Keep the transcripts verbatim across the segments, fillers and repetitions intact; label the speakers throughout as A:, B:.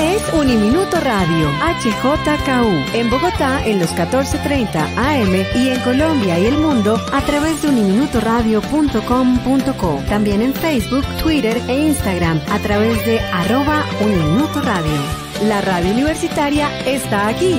A: es Uniminuto Radio, H J K U, en Bogotá en los catorce treinta A M y en Colombia y el mundo a través de uniminuto radio punto com punto co. También en Facebook, Twitter e Instagram a través de arroba Uniminuto Radio. La radio universitaria está aquí.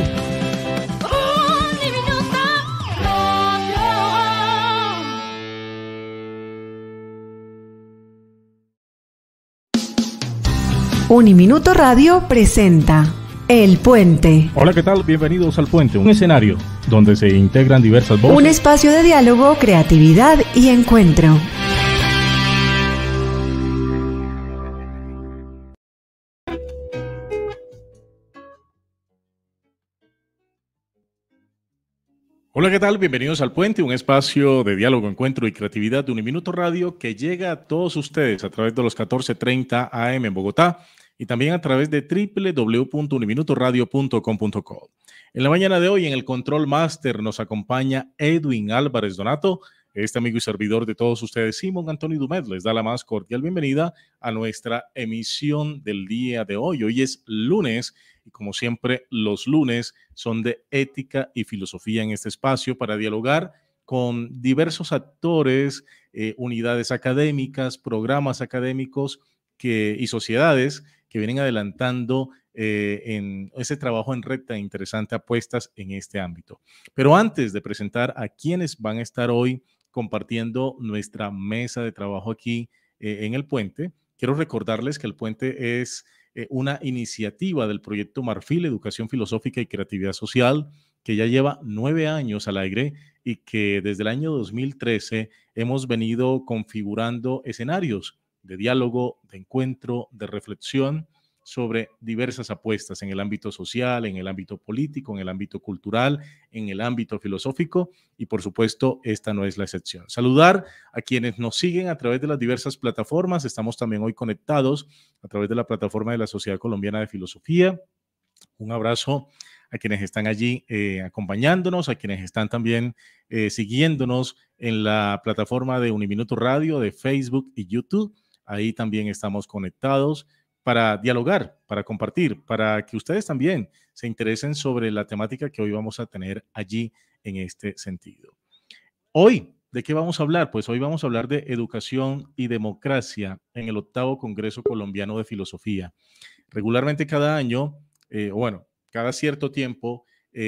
A: Uniminuto Radio presenta El Puente.
B: Hola, ¿qué tal? Bienvenidos al Puente, un escenario donde se integran diversas voces.
A: Un espacio de diálogo, creatividad y encuentro.
B: Hola, ¿qué tal? Bienvenidos al Puente, un espacio de diálogo, encuentro y creatividad de Uniminuto Radio que llega a todos ustedes a través de los catorce treinta A M en Bogotá y también a través de doble u doble u doble u punto uniminuto radio punto com punto co. En la mañana de hoy, en el Control Master, nos acompaña Edwin Álvarez Donato, este amigo y servidor de todos ustedes, Simón Antonio Dumet, les da la más cordial bienvenida a nuestra emisión del día de hoy. Hoy es lunes y como siempre los lunes son de ética y filosofía en este espacio para dialogar con diversos actores, eh, unidades académicas, programas académicos que, y sociedades que vienen adelantando eh, en ese trabajo en red tan interesante, apuestas en este ámbito. Pero antes de presentar a quienes van a estar hoy compartiendo nuestra mesa de trabajo aquí eh, en el Puente, quiero recordarles que el Puente es eh, una iniciativa del proyecto Marfil, Educación Filosófica y Creatividad Social, que ya lleva nueve años al aire y que desde el año dos mil trece hemos venido configurando escenarios de diálogo, de encuentro, de reflexión sobre diversas apuestas en el ámbito social, en el ámbito político, en el ámbito cultural, en el ámbito filosófico y por supuesto esta no es la excepción. Saludar a quienes nos siguen a través de las diversas plataformas. Estamos también hoy conectados a través de la plataforma de la Sociedad Colombiana de Filosofía. Un abrazo a quienes están allí eh, acompañándonos, a quienes están también eh, siguiéndonos en la plataforma de Uniminuto Radio, de Facebook y YouTube. Ahí también estamos conectados para dialogar, para compartir, para que ustedes también se interesen sobre la temática que hoy vamos a tener allí en este sentido. Hoy, ¿de qué vamos a hablar? Pues hoy vamos a hablar de educación y democracia en el octavo Congreso Colombiano de Filosofía. Regularmente cada año, eh, bueno, cada cierto tiempo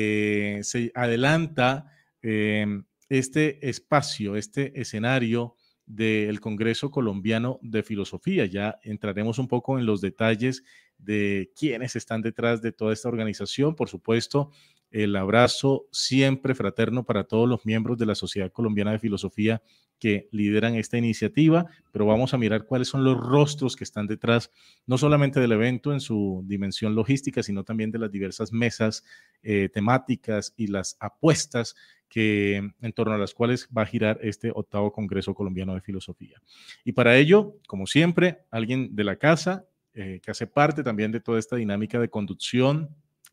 B: eh, se adelanta eh, este espacio, este escenario del Congreso Colombiano de Filosofía. Ya entraremos un poco en los detalles de quiénes están detrás de toda esta organización. Por supuesto, el abrazo siempre fraterno para todos los miembros de la Sociedad Colombiana de Filosofía que lideran esta iniciativa, pero vamos a mirar cuáles son los rostros que están detrás, no solamente del evento en su dimensión logística, sino también de las diversas mesas eh, temáticas y las apuestas que en torno a las cuales va a girar este octavo Congreso Colombiano de Filosofía. Y para ello, como siempre, alguien de la casa eh, que hace parte también de toda esta dinámica de conducción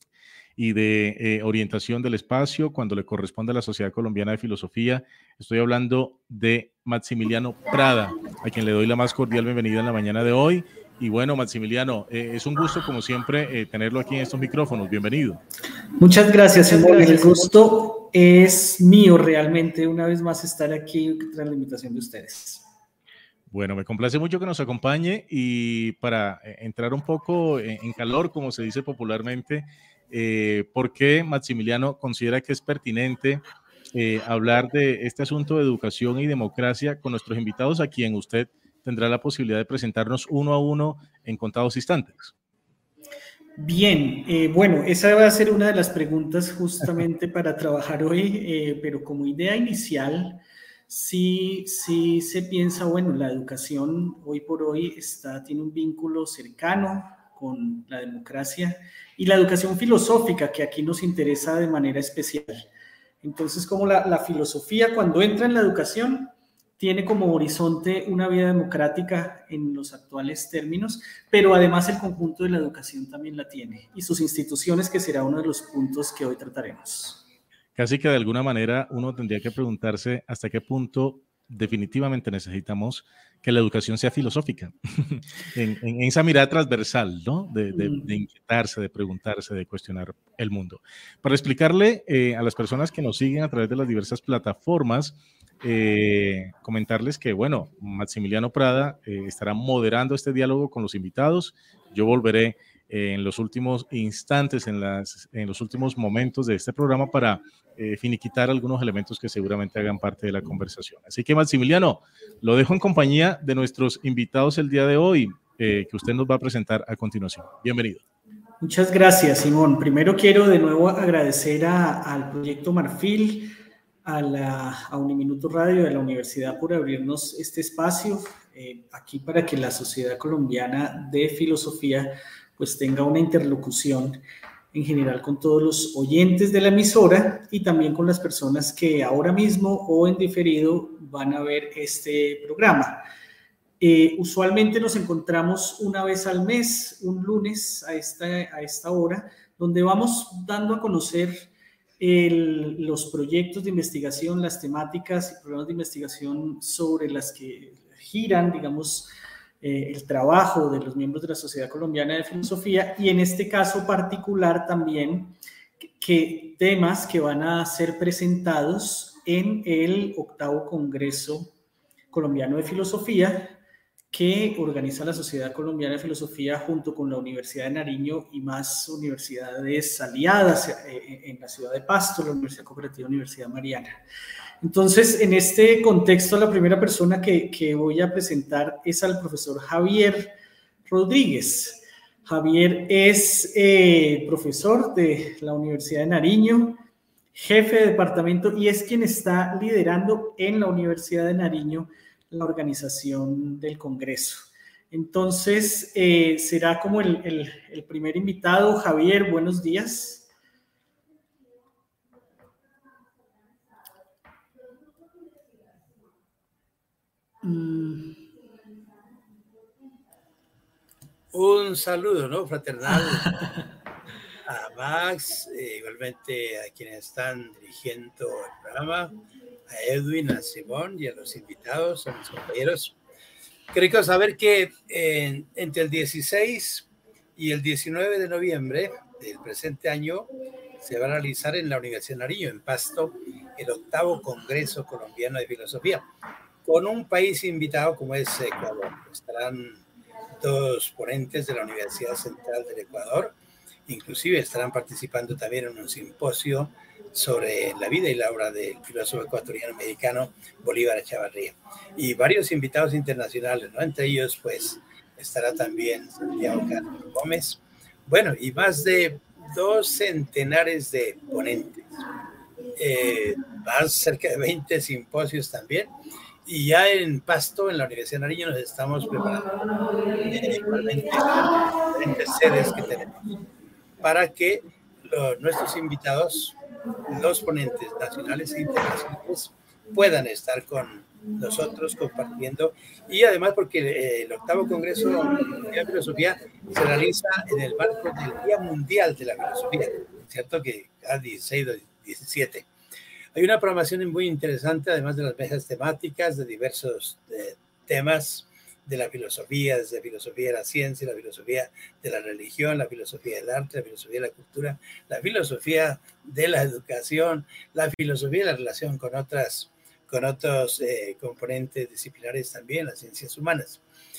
B: y de eh, orientación del espacio cuando le corresponde a la Sociedad Colombiana de Filosofía. Estoy hablando de Maximiliano Prada, a quien le doy la más cordial bienvenida en la mañana de hoy. Y bueno, Maximiliano, eh, es un gusto como siempre eh, tenerlo aquí en estos micrófonos. Bienvenido.
C: Muchas gracias, Simón. El gusto es mío realmente una vez más estar aquí tras la invitación de ustedes.
B: Bueno, me complace mucho que nos acompañe y para entrar un poco en calor, como se dice popularmente, eh, ¿por qué Maximiliano considera que es pertinente eh, hablar de este asunto de educación y democracia con nuestros invitados, a quien usted tendrá la posibilidad de presentarnos uno a uno en contados instantes?
C: Bien, eh, bueno, esa va a ser una de las preguntas justamente para trabajar hoy, eh, pero como idea inicial, sí, sí se piensa, bueno, la educación hoy por hoy está, tiene un vínculo cercano con la democracia y la educación filosófica, que aquí nos interesa de manera especial. Entonces, como la, la filosofía cuando entra en la educación tiene como horizonte una vida democrática en los actuales términos, pero además el conjunto de la educación también la tiene, y sus instituciones, que será uno de los puntos que hoy trataremos.
B: Casi que de alguna manera uno tendría que preguntarse hasta qué punto definitivamente necesitamos que la educación sea filosófica, en, en esa mirada transversal, ¿no? De, de, de inquietarse, de preguntarse, de cuestionar el mundo. Para explicarle eh, a las personas que nos siguen a través de las diversas plataformas, eh, comentarles que, bueno, Maximiliano Prada eh, estará moderando este diálogo con los invitados. Yo volveré eh, en los últimos instantes, en, las, en los últimos momentos de este programa para eh, finiquitar algunos elementos que seguramente hagan parte de la conversación. Así que, Maximiliano, lo dejo en compañía de nuestros invitados el día de hoy, eh, que usted nos va a presentar a continuación. Bienvenido.
C: Muchas gracias, Simón. Primero quiero de nuevo agradecer a, al Proyecto Marfil, a, la, a Uniminuto Radio de la Universidad por abrirnos este espacio eh, aquí para que la Sociedad Colombiana de Filosofía pues tenga una interlocución en general con todos los oyentes de la emisora y también con las personas que ahora mismo o en diferido van a ver este programa. Eh, usualmente nos encontramos una vez al mes, un lunes a esta, a esta hora, donde vamos dando a conocer el, los proyectos de investigación, las temáticas y programas de investigación sobre las que giran, digamos, eh, el trabajo de los miembros de la Sociedad Colombiana de Filosofía y en este caso particular también que, que temas que van a ser presentados en el octavo Congreso Colombiano de Filosofía que organiza la Sociedad Colombiana de Filosofía junto con la Universidad de Nariño y más universidades aliadas en la ciudad de Pasto, la Universidad Cooperativa Universidad Mariana. Entonces, en este contexto, la primera persona que, que voy a presentar es al profesor Javier Rodríguez. Javier es eh, profesor de la Universidad de Nariño, jefe de departamento y es quien está liderando en la Universidad de Nariño la organización del Congreso. Entonces, eh, será como el, el, el primer invitado. Javier, buenos días.
D: Mm. Un saludo, ¿no? Fraternal a Max, eh, igualmente a quienes están dirigiendo el programa, a Edwin, a Simón y a los invitados, a mis compañeros. Creo saber que eh, entre el dieciséis y el diecinueve de noviembre del presente año se va a realizar en la Universidad de Nariño, en Pasto, el octavo Congreso Colombiano de Filosofía, con un país invitado como es Ecuador. Estarán dos ponentes de la Universidad Central del Ecuador, inclusive estarán participando también en un simposio sobre la vida y la obra del filósofo ecuatoriano-americano Bolívar Echavarría. Y varios invitados internacionales, ¿no? Entre ellos, pues, estará también Santiago Castro Gómez. Bueno, y más de dos centenares de ponentes. Eh, más cerca de veinte simposios también. Y ya en Pasto, en la Universidad de Nariño, nos estamos preparando eh, igualmente diferentes sedes que tenemos para que los, nuestros invitados, los ponentes nacionales e internacionales, puedan estar con nosotros compartiendo. Y además porque eh, el octavo Congreso de Filosofía se realiza en el marco del Día Mundial de la Filosofía, ¿cierto? Que a dieciséis o diecisiete. Hay una programación muy interesante, además de las mesas temáticas de diversos eh, temas de la filosofía, desde la filosofía de la ciencia, la filosofía de la religión, la filosofía del arte, la filosofía de la cultura, la filosofía de la educación, la filosofía de la relación con otras, con otros eh, componentes disciplinares también, las ciencias humanas.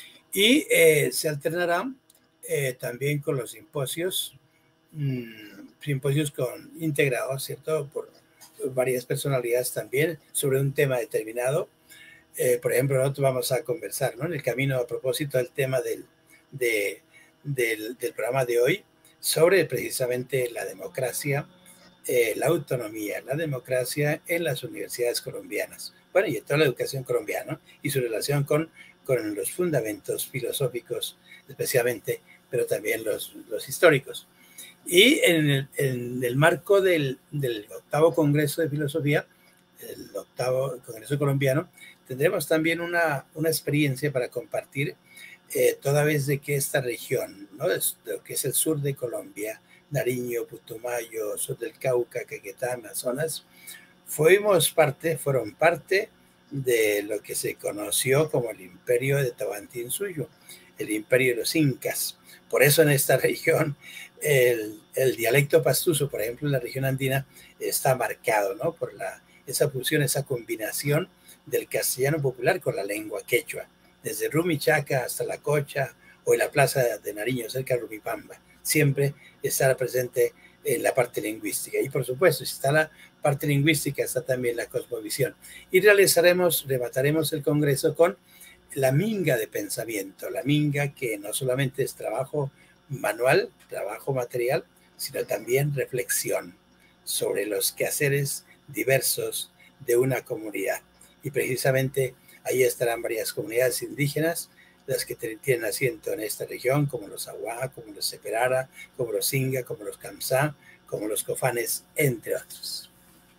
D: Y eh, se alternará eh, también con los simposios, mmm, simposios con, integrados, ¿cierto?, por varias personalidades también sobre un tema determinado. Eh, por ejemplo, nosotros vamos a conversar, ¿no?, en el camino a propósito del tema del, de, del, del programa de hoy sobre precisamente la democracia, eh, la autonomía, la democracia en las universidades colombianas, bueno, y en toda la educación colombiana, y su relación con, con los fundamentos filosóficos especialmente, pero también los, los históricos. Y en el, en el marco del, del octavo Congreso de Filosofía, el octavo Congreso colombiano, tendremos también una, una experiencia para compartir, eh, toda vez de que esta región, ¿no?, es, lo que es el sur de Colombia, Nariño, Putumayo, sur del Cauca, Caquetá, Amazonas, fuimos parte, fueron parte de lo que se conoció como el imperio de Tahuantinsuyo, el imperio de los incas. Por eso en esta región el, el dialecto pastuso, por ejemplo, en la región andina, está marcado, ¿no?, por la, esa fusión, esa combinación del castellano popular con la lengua quechua, desde Rumichaca hasta La Cocha o en la plaza de Nariño, cerca de Rumipamba. Siempre estará presente en la parte lingüística. Y por supuesto, si está la parte lingüística, está también la cosmovisión. Y realizaremos, remataremos el congreso con la minga de pensamiento, la minga que no solamente es trabajo manual, trabajo material, sino también reflexión sobre los quehaceres diversos de una comunidad. Y precisamente ahí estarán varias comunidades indígenas, las que tienen asiento en esta región, como los Aguá, como los Seperara, como los Inga, como los Kamsá, como los Cofanes, entre otros.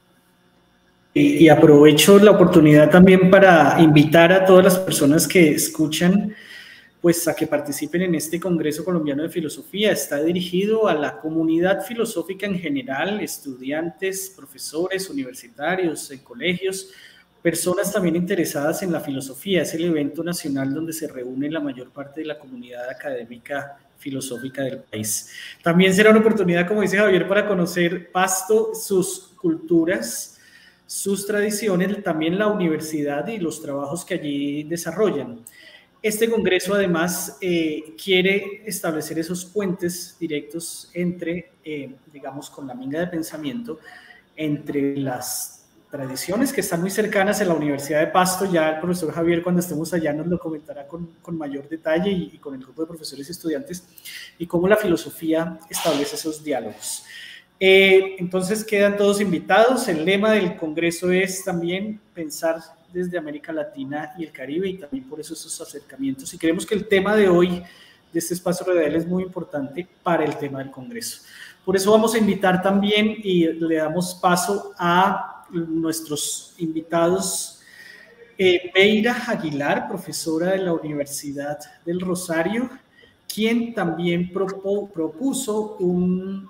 C: Y, y aprovecho la oportunidad también para invitar a todas las personas que escuchan, pues a que participen en este Congreso Colombiano de Filosofía. Está dirigido a la comunidad filosófica en general, estudiantes, profesores, universitarios, en colegios, personas también interesadas en la filosofía. Es el evento nacional donde se reúne la mayor parte de la comunidad académica filosófica del país. También será una oportunidad, como dice Javier, para conocer Pasto, sus culturas, sus tradiciones, también la universidad y los trabajos que allí desarrollan. Este congreso además eh, quiere establecer esos puentes directos entre, eh, digamos, con la minga de pensamiento, entre las tradiciones que están muy cercanas en la Universidad de Pasto. Ya el profesor Javier, cuando estemos allá, nos lo comentará con, con mayor detalle, y, y con el grupo de profesores y estudiantes, y cómo la filosofía establece esos diálogos. Eh, entonces quedan todos invitados. El lema del congreso es también pensar desde América Latina y el Caribe, y también por eso esos acercamientos. Y creemos que el tema de hoy de este espacio radial es muy importante para el tema del congreso. Por eso vamos a invitar también, y le damos paso a nuestros invitados, eh, Beira Aguilar, profesora de la Universidad del Rosario, quien también propo, propuso un,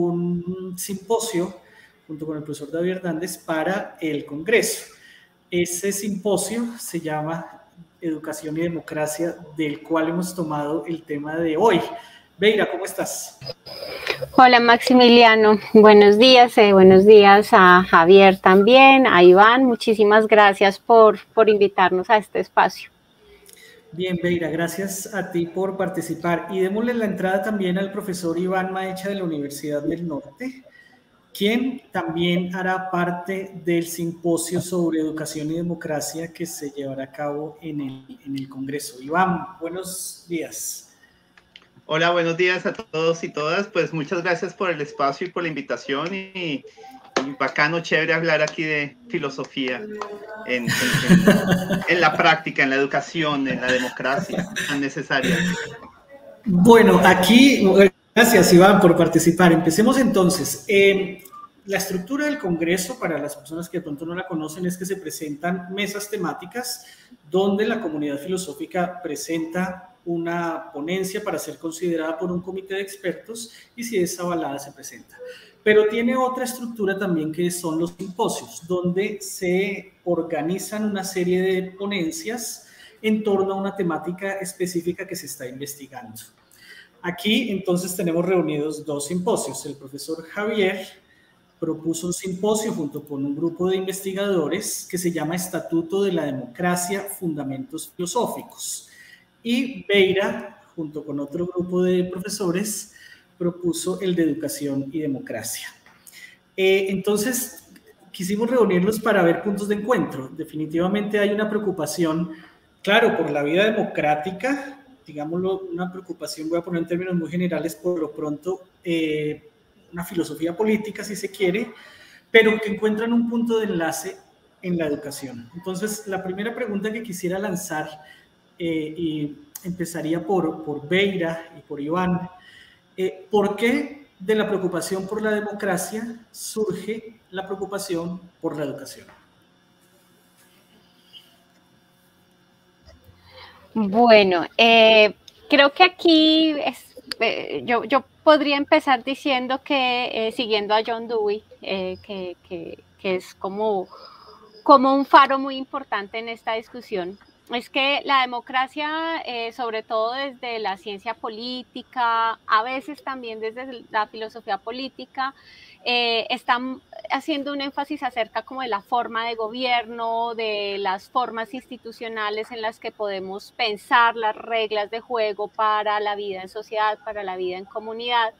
C: un simposio junto con el profesor David Hernández para el Congreso. Ese simposio se llama Educación y Democracia, del cual hemos tomado el tema de hoy. Beira, ¿cómo estás?
E: Hola Maximiliano, buenos días, eh, buenos días a Javier también, a Iván, muchísimas gracias por, por invitarnos a este espacio.
C: Bien, Beira, gracias a ti por participar, y démosle la entrada también al profesor Iván Maecha de la Universidad del Norte, quien también hará parte del simposio sobre educación y democracia que se llevará a cabo en el, en el Congreso. Iván, buenos días.
F: Hola, buenos días a todos y todas. Pues muchas gracias por el espacio y por la invitación, y, y bacano, chévere hablar aquí de filosofía en, en, en, en la práctica, en la educación, en la democracia tan necesaria.
C: Bueno, aquí, gracias Iván por participar. Empecemos entonces. Eh, la estructura del Congreso, para las personas que de pronto no la conocen, es que se presentan mesas temáticas donde la comunidad filosófica presenta una ponencia para ser considerada por un comité de expertos, y si es avalada se presenta. Pero tiene otra estructura también, que son los simposios, donde se organizan una serie de ponencias en torno a una temática específica que se está investigando. Aquí entonces tenemos reunidos dos simposios. El profesor Javier propuso un simposio junto con un grupo de investigadores que se llama Estatuto de la Democracia, Fundamentos Filosóficos. Y Beira, junto con otro grupo de profesores, propuso el de Educación y Democracia. Eh, entonces, quisimos reunirlos para ver puntos de encuentro. Definitivamente hay una preocupación, claro, por la vida democrática, digámoslo, una preocupación, voy a poner en términos muy generales, por lo pronto, eh, una filosofía política, si se quiere, pero que encuentran un punto de enlace en la educación. Entonces, la primera pregunta que quisiera lanzar, Eh, y empezaría por, por Beira y por Iván. Eh, ¿Por qué de la preocupación por la democracia surge la preocupación por la educación?
E: Bueno, eh, creo que aquí es, eh, yo, yo podría empezar diciendo que, eh, siguiendo a John Dewey, eh, que, que, que es como como un faro muy importante en esta discusión. Es que la democracia, eh, sobre todo desde la ciencia política, a veces también desde la filosofía política, eh, están haciendo un énfasis acerca como de la forma de gobierno, de las formas institucionales en las que podemos pensar las reglas de juego para la vida en sociedad, para la vida en comunidad.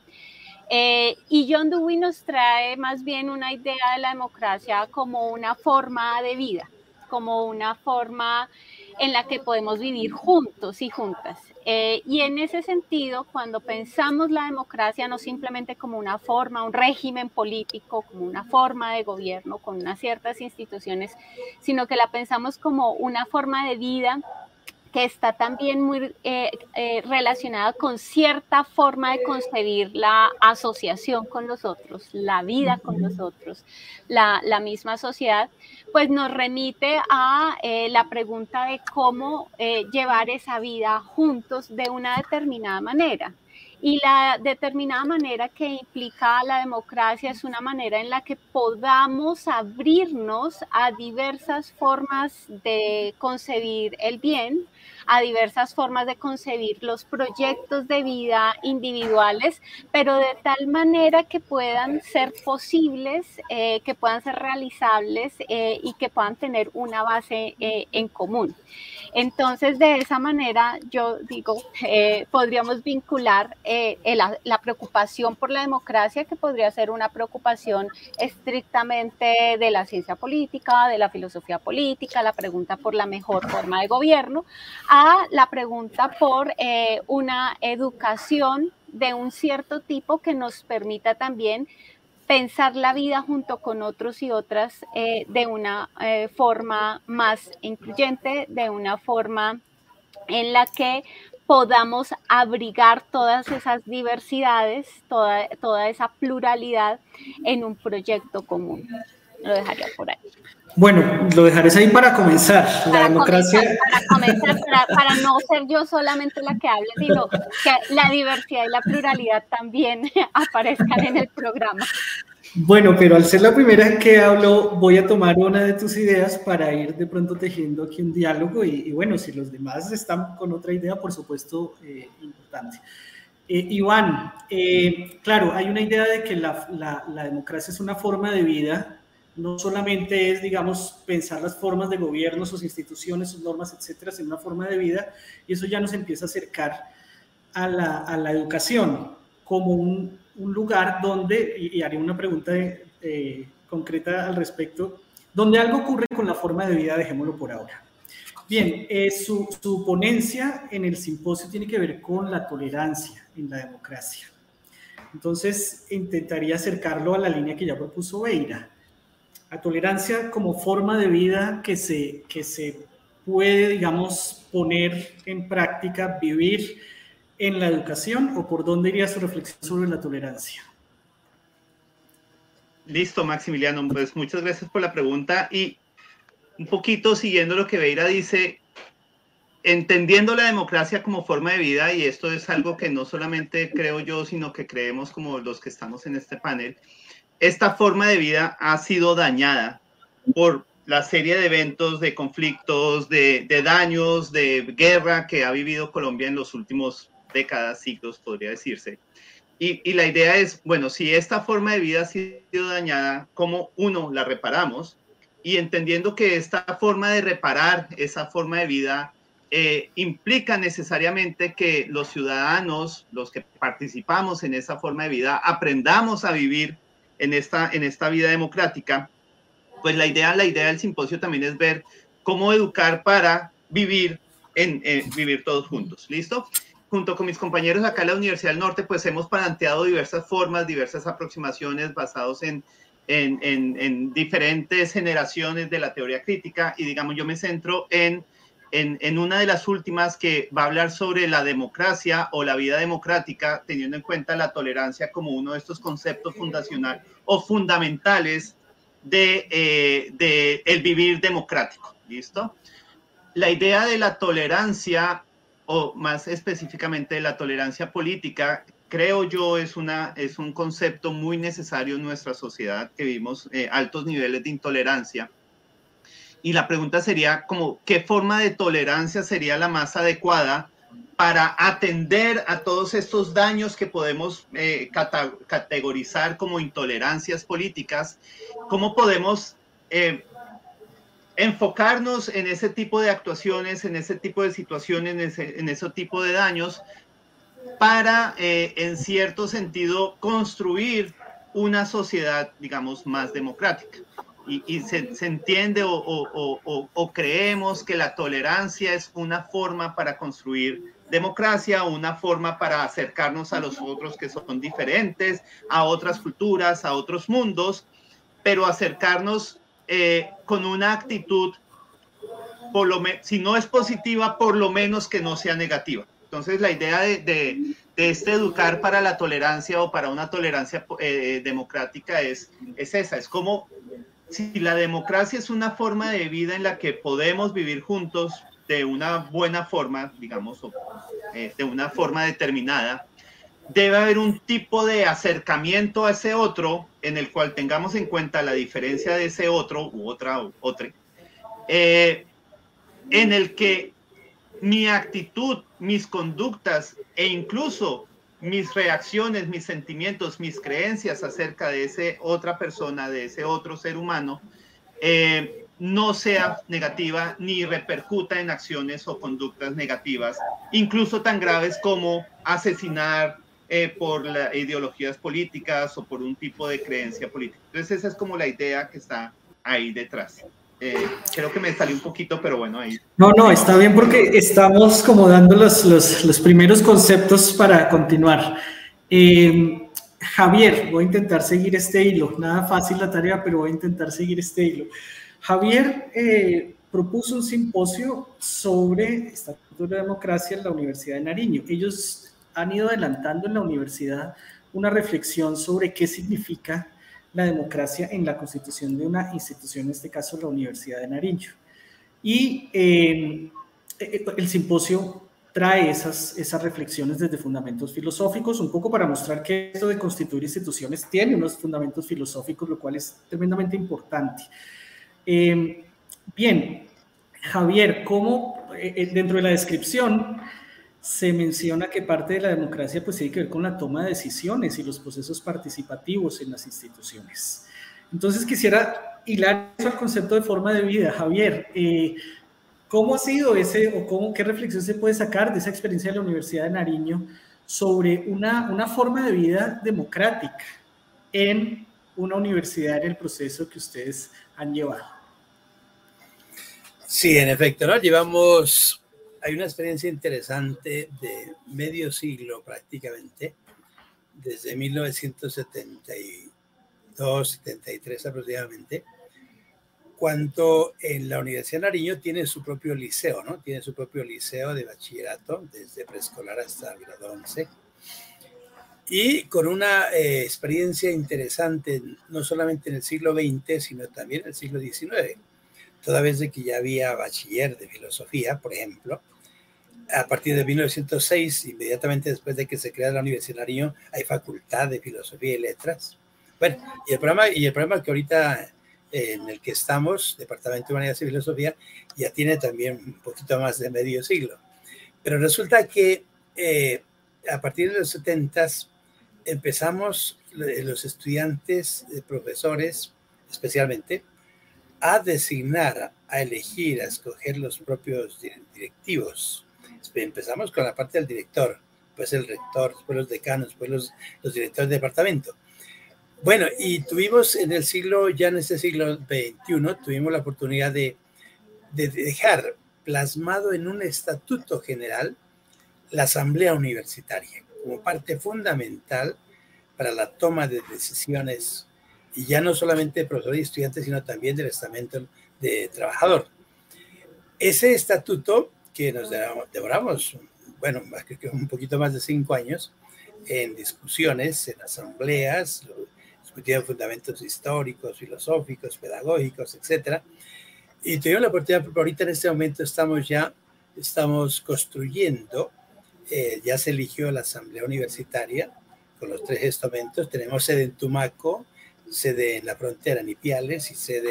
E: Eh, y John Dewey nos trae más bien una idea de la democracia como una forma de vida, como una forma en la que podemos vivir juntos y juntas. Eh, y en ese sentido, cuando pensamos la democracia no simplemente como una forma, un régimen político, como una forma de gobierno con unas ciertas instituciones, sino que la pensamos como una forma de vida que está también muy eh, eh, relacionada con cierta forma de concebir la asociación con los otros, la vida con los otros, la, la misma sociedad, pues nos remite a eh, la pregunta de cómo eh, llevar esa vida juntos de una determinada manera. Y la determinada manera que implica la democracia es una manera en la que podamos abrirnos a diversas formas de concebir el bien, a diversas formas de concebir los proyectos de vida individuales, pero de tal manera que puedan ser posibles, eh, que puedan ser realizables eh, y que puedan tener una base eh, en común. Entonces, de esa manera, yo digo, eh, podríamos vincular eh, la, la preocupación por la democracia, que podría ser una preocupación estrictamente de la ciencia política, de la filosofía política, la pregunta por la mejor forma de gobierno, a la pregunta por eh, una educación de un cierto tipo que nos permita también pensar la vida junto con otros y otras eh, de una eh, forma más incluyente, de una forma en la que podamos abrigar todas esas diversidades, toda, toda esa pluralidad en un proyecto común. Lo dejaría por ahí.
C: Bueno, lo dejaré ahí para comenzar. La
E: para
C: democracia.
E: Comenzar, para comenzar, para, para no ser yo solamente la que hable, sino que la diversidad y la pluralidad también aparezcan en el programa.
C: Bueno, pero al ser la primera que hablo, voy a tomar una de tus ideas para ir de pronto tejiendo aquí un diálogo y, y bueno, si los demás están con otra idea, por supuesto, eh, importante. Eh, Iván, eh, claro, hay una idea de que la, la, la democracia es una forma de vida, no solamente es, digamos, pensar las formas de gobierno, sus instituciones, sus normas, etcétera, sino una forma de vida, y eso ya nos empieza a acercar a la, a la educación como un, un lugar donde, y, y haré una pregunta de, eh, concreta al respecto, donde algo ocurre con la forma de vida, dejémoslo por ahora. Bien, eh, su, su ponencia en el simposio tiene que ver con la tolerancia en la democracia. Entonces, intentaría acercarlo a la línea que ya propuso Beira. La tolerancia como forma de vida que se, que se puede, digamos, poner en práctica, vivir en la educación, o por dónde iría su reflexión sobre la tolerancia.
F: Listo, Maximiliano, pues muchas gracias por la pregunta y un poquito siguiendo lo que Beira dice, entendiendo la democracia como forma de vida, y esto es algo que no solamente creo yo, sino que creemos como los que estamos en este panel, esta forma de vida ha sido dañada por la serie de eventos, de conflictos, de, de daños, de guerra que ha vivido Colombia en los últimos décadas, siglos, podría decirse. Y, y la idea es, bueno, si esta forma de vida ha sido dañada, ¿cómo uno la reparamos? Y entendiendo que esta forma de reparar esa forma de vida eh, implica necesariamente que los ciudadanos, los que participamos en esa forma de vida, aprendamos a vivir en esta, en esta vida democrática, pues la idea, la idea del simposio también es ver cómo educar para vivir, en, en vivir todos juntos. ¿Listo? Junto con mis compañeros acá en la Universidad del Norte, pues hemos planteado diversas formas, diversas aproximaciones basados en, en, en, en diferentes generaciones de la teoría crítica, y digamos yo me centro en, en, en una de las últimas que va a hablar sobre la democracia o la vida democrática, teniendo en cuenta la tolerancia como uno de estos conceptos fundacionales o fundamentales de, eh, de el vivir democrático. ¿Listo? La idea de la tolerancia, o más específicamente de la tolerancia política, creo yo es, una, es un concepto muy necesario en nuestra sociedad, que vivimos eh, altos niveles de intolerancia. y la pregunta sería como, ¿qué forma de tolerancia sería la más adecuada para atender a todos estos daños que podemos eh, cata- categorizar como intolerancias políticas? ¿Cómo podemos eh, enfocarnos en ese tipo de actuaciones, en ese tipo de situaciones, en ese, en ese tipo de daños, para, eh, en cierto sentido, construir una sociedad, digamos, más democrática? Y, y se, se entiende o, o, o, o creemos que la tolerancia es una forma para construir democracia, una forma para acercarnos a los otros que son diferentes, a otras culturas, a otros mundos, pero acercarnos eh, con una actitud, por lo me- si no es positiva, por lo menos que no sea negativa. Entonces, la idea de, de, de este educar para la tolerancia o para una tolerancia eh, democrática es, es esa, es como si la democracia es una forma de vida en la que podemos vivir juntos de una buena forma, digamos, o, eh, de una forma determinada, debe haber un tipo de acercamiento a ese otro en el cual tengamos en cuenta la diferencia de ese otro u otra u otra, eh, en el que mi actitud, mis conductas e incluso mis reacciones, mis sentimientos, mis creencias acerca de esa otra persona, de ese otro ser humano, eh, no sea negativa ni repercuta en acciones o conductas negativas, incluso tan graves como asesinar eh, por la, ideologías políticas o por un tipo de creencia política. Entonces esa es como la idea que está ahí detrás. Eh, creo que me salió un poquito, pero bueno, ahí.
C: No, no, está bien porque estamos como dando los, los, los primeros conceptos para continuar. Eh, Javier, voy a intentar seguir este hilo. Nada fácil la tarea, pero voy a intentar seguir este hilo. Javier eh, propuso un simposio sobre Estatuto de Democracia en la Universidad de Nariño. Ellos han ido adelantando en la universidad una reflexión sobre qué significa la democracia en la constitución de una institución, en este caso la Universidad de Nariño. Y eh, el simposio trae esas, esas reflexiones desde fundamentos filosóficos, un poco para mostrar que esto de constituir instituciones tiene unos fundamentos filosóficos, lo cual es tremendamente importante. Eh, bien, Javier, ¿cómo eh, dentro de la descripción se menciona que parte de la democracia pues tiene que ver con la toma de decisiones y los procesos participativos en las instituciones? Entonces quisiera hilar eso al concepto de forma de vida. Javier, eh, ¿cómo ha sido ese o cómo, qué reflexión se puede sacar de esa experiencia de la Universidad de Nariño sobre una, una forma de vida democrática en una universidad en el proceso que ustedes han llevado?
D: Sí, en efecto, ¿no? Llevamos, hay una experiencia interesante de medio siglo prácticamente, desde mil novecientos setenta y dos, setenta y tres aproximadamente, cuando en la Universidad de Nariño tiene su propio liceo, ¿no? Tiene su propio liceo de bachillerato, desde preescolar hasta grado once, y con una eh, experiencia interesante, no solamente en el siglo veinte, sino también en el siglo diecinueve, toda vez de que ya había bachiller de filosofía, por ejemplo. A partir de mil novecientos seis, inmediatamente después de que se crea la Universidad de Nariño, hay facultad de filosofía y letras. Bueno, y el programa, y el programa que ahorita eh, en el que estamos, Departamento de Humanidades y Filosofía, ya tiene también un poquito más de medio siglo. Pero resulta que eh, a partir de los setentas empezamos los estudiantes, profesores especialmente, a designar, a elegir, a escoger los propios directivos. Empezamos con la parte del director, pues el rector, después los decanos, después los, los directores de departamento. Bueno, y tuvimos en el siglo, ya en este siglo veintiuno, tuvimos la oportunidad de, de dejar plasmado en un estatuto general la asamblea universitaria como parte fundamental para la toma de decisiones, y ya no solamente de profesores y estudiantes, sino también del estamento de trabajador. Ese estatuto, que nos demoramos, bueno, creo que un poquito más de cinco años, en discusiones, en asambleas, discutiendo fundamentos históricos, filosóficos, pedagógicos, etcétera. Y tuvimos la oportunidad, porque ahorita en este momento estamos ya, estamos construyendo, eh, ya se eligió la asamblea universitaria con los tres estamentos. Tenemos sede en Tumaco, sede en la frontera en Ipiales y sede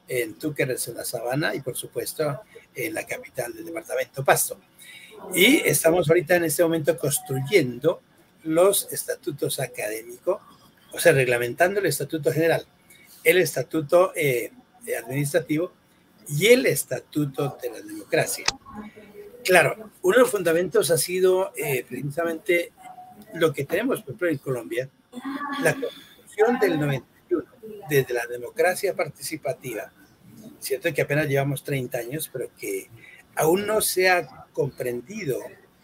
D: en Túquerres, en la Sabana, y por supuesto en la capital del departamento, Pasto. Y estamos ahorita en este momento construyendo los estatutos académicos, o sea, reglamentando el estatuto general, el estatuto eh, administrativo y el estatuto de la democracia. Claro, uno de los fundamentos ha sido eh, precisamente lo que tenemos, por ejemplo, en Colombia, la Constitución del noventa y uno, desde la democracia participativa. Cierto que apenas llevamos treinta años, pero que aún no se ha comprendido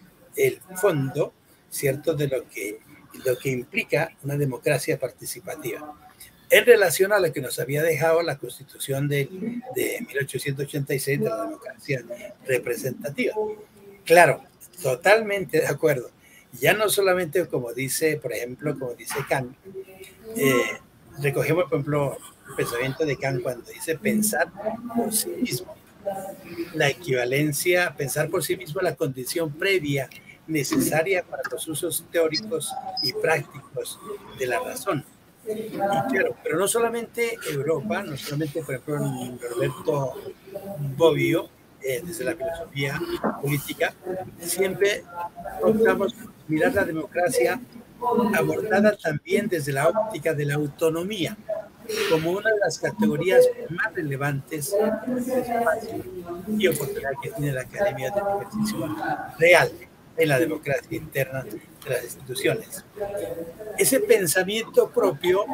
D: el fondo, cierto, de lo que, lo que implica una democracia participativa. En relación a lo que nos había dejado la Constitución de, de mil ochocientos ochenta y seis de la democracia representativa. Claro, totalmente de acuerdo. Ya no solamente como dice, por ejemplo, como dice Kant, eh, recogemos, por ejemplo, el pensamiento de Kant cuando dice pensar por sí mismo. La equivalencia, pensar por sí mismo, la condición previa necesaria para los usos teóricos y prácticos de la razón. Y claro, pero no solamente Europa, no solamente, por ejemplo, Roberto Bobbio, eh, desde la filosofía política, siempre optamos por mirar la democracia abordada también desde la óptica de la autonomía, como una de las categorías más relevantes de espacio y oportunidad que tiene la Academia de Ejercicio Real en la democracia interna de las instituciones. Ese pensamiento propio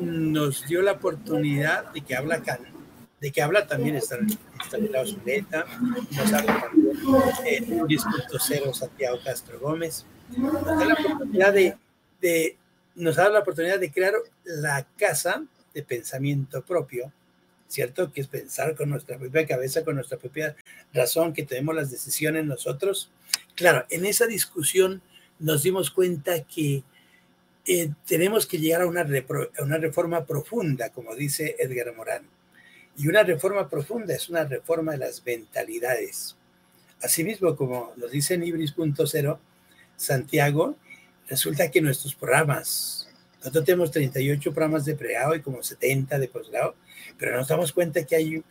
D: nos dio la oportunidad de que habla Kant, de que habla también Estanislao Zuleta, nos habla también eh, diez punto cero Santiago Castro Gómez, nos da la oportunidad de, de, nos da la oportunidad de crear la casa de pensamiento propio, ¿cierto? Que es pensar con nuestra propia cabeza, con nuestra propia razón, que tenemos las decisiones nosotros. Claro, en esa discusión nos dimos cuenta que eh, tenemos que llegar a una, repro, a una reforma profunda, como dice Edgar Morán. Y una reforma profunda es una reforma de las mentalidades. Asimismo, como nos dice en Ibris punto cero, Santiago, resulta que nuestros programas, nosotros tenemos treinta y ocho programas de pregrado y como setenta de posgrado, pero nos damos cuenta que hay,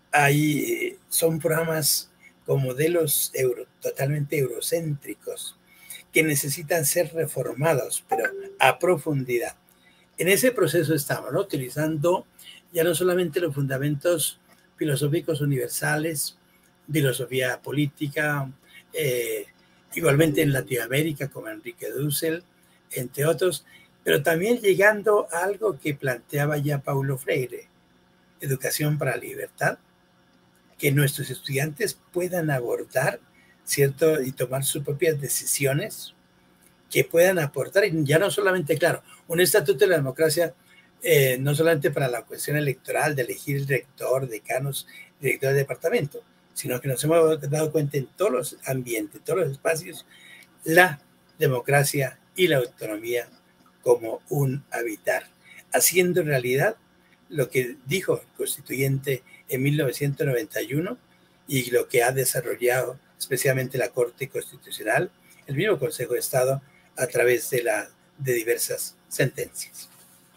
D: hay son programas con modelos euro, totalmente eurocéntricos, que necesitan ser reformados, pero a profundidad. En ese proceso estamos, ¿no? Utilizando ya no solamente los fundamentos filosóficos universales, filosofía política, eh, igualmente en Latinoamérica, como Enrique Dussel, entre otros, pero también llegando a algo que planteaba ya Paulo Freire, educación para la libertad, que nuestros estudiantes puedan abordar, ¿cierto? Y tomar sus propias decisiones, que puedan aportar, y ya no solamente, claro, un estatuto de la democracia, eh, no solamente para la cuestión electoral de elegir rector, decanos, director de departamento, sino que nos hemos dado cuenta en todos los ambientes, en todos los espacios, la democracia y la autonomía como un habitar, haciendo realidad lo que dijo el constituyente en mil novecientos noventa y uno y lo que ha desarrollado especialmente la Corte Constitucional, el mismo Consejo de Estado, a través de, la, de diversas sentencias.